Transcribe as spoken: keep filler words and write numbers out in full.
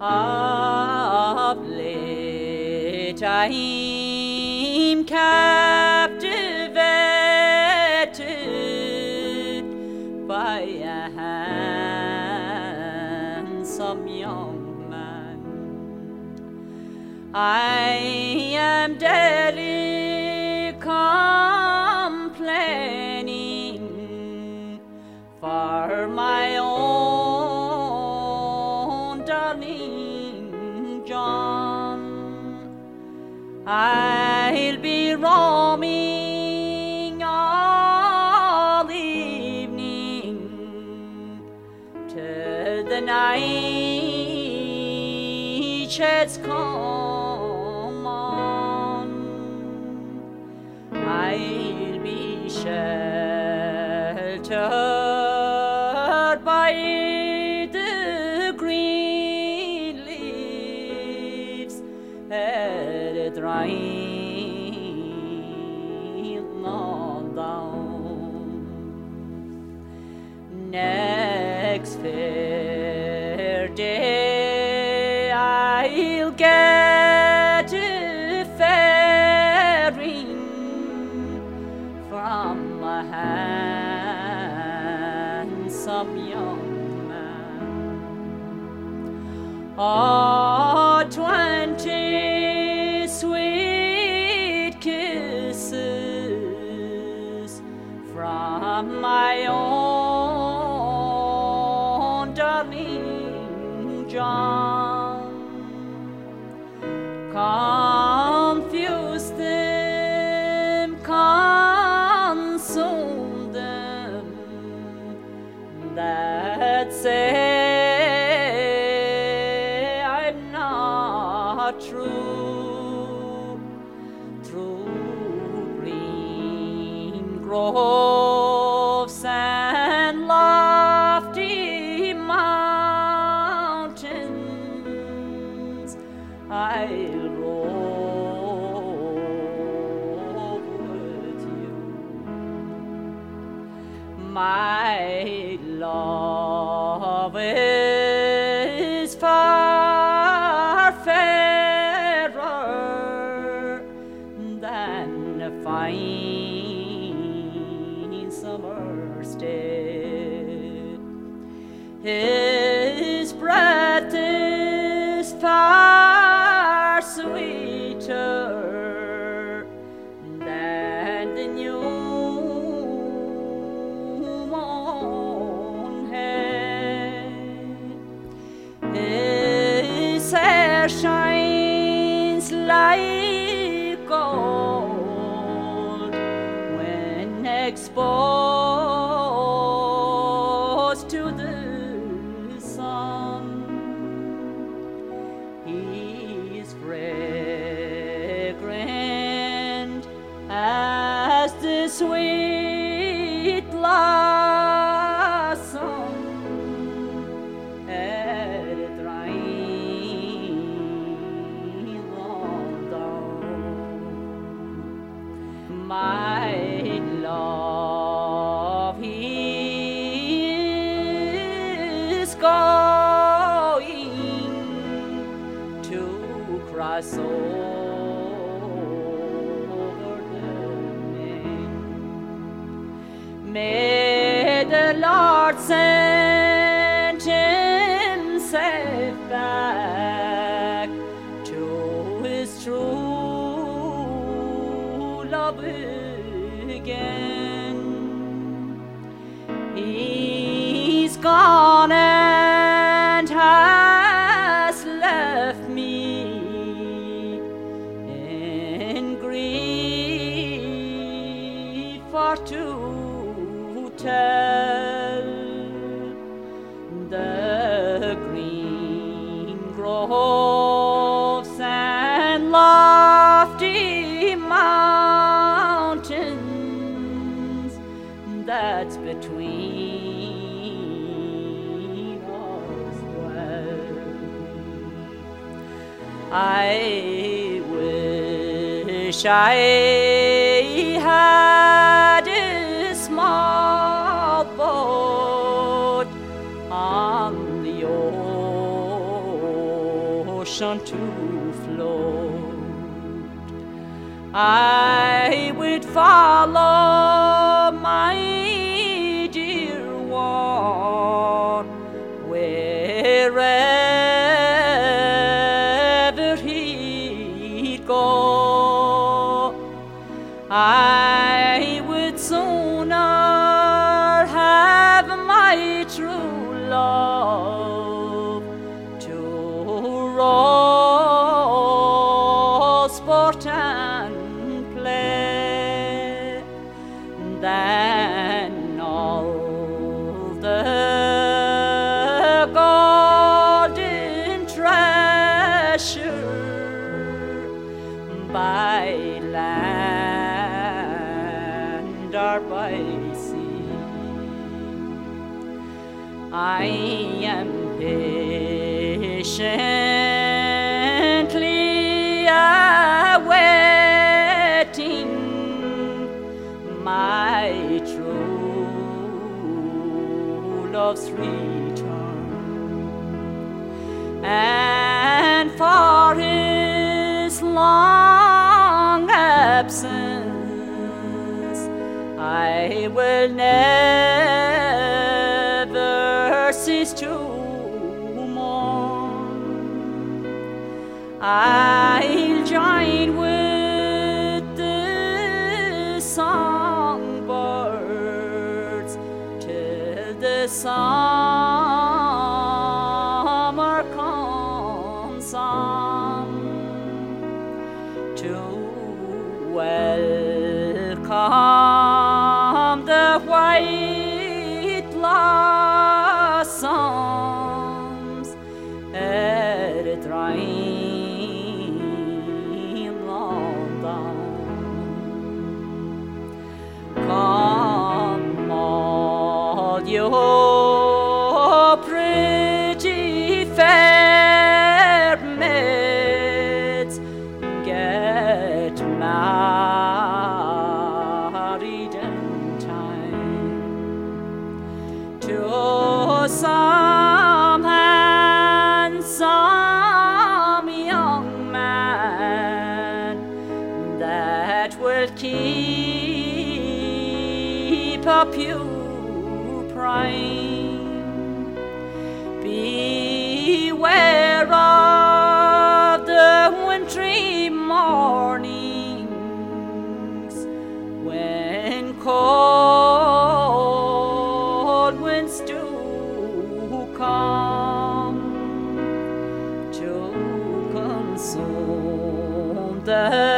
Of late I'm captivated by a handsome young man. I am daily complaining for my own darling John. I'll be roaming all evening till the night sheds come on. I'll be sheltered by the green leaves at drying on down. Next fair day I'll get a faring from a handsome young man. Oh, twenty sweet kisses from my own darling John. Confuse them, consume them, that say I'm not true. Through green groves and lofty mountains I'll rove with you. My love is far fairer than a fine summer's day. His breath is far sweeter than the new mown hay. His hair shines like gold when exposed to the sun. He is fragrant as the sweet blossom at drying on down. My love, he is going to cross over the main. May the Lord send him safe back to his true love again. He's gone and has left me in grief for to tell. The green groves and lofty mountains that's between us dwell. I wish I had a small boat on the old ocean to float. I would follow my dear one wherever he'd go. I would sooner have my true love to roll, sport and play than all the golden treasure by land or by sea. I am patiently awaiting my true love's return, and for his long absence I will never cease to mourn. I'll join with the songbirds till the summer comes on to welcome the white blossoms at a dreamland dawn. Come all you pretty fair maids, get married in time to some handsome young man that will keep up your prime. Beware of the wintry mornings when cold winds do come to consume the